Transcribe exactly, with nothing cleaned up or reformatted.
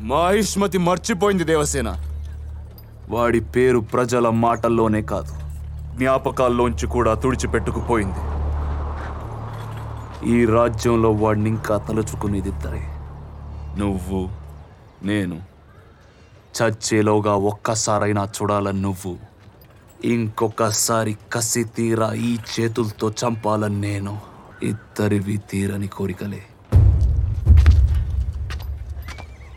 మహిష్మతి మర్చిపోయింది దేవసేన. వాడి పేరు ప్రజల మాటల్లోనే కాదు, జ్ఞాపకాల్లోంచి కూడా తుడిచిపెట్టుకుపోయింది. ఈ రాజ్యంలో వాడిని ఇంకా తలుచుకునేదిద్దరే, నువ్వు నేను. చచ్చేలోగా ఒక్కసారైనా చూడాలని నువ్వు, ఇంకొకసారి కసి తీరా ఈ చేతులతో చంపాలని నేను. ఇద్దరివి తీరని కోరికలే.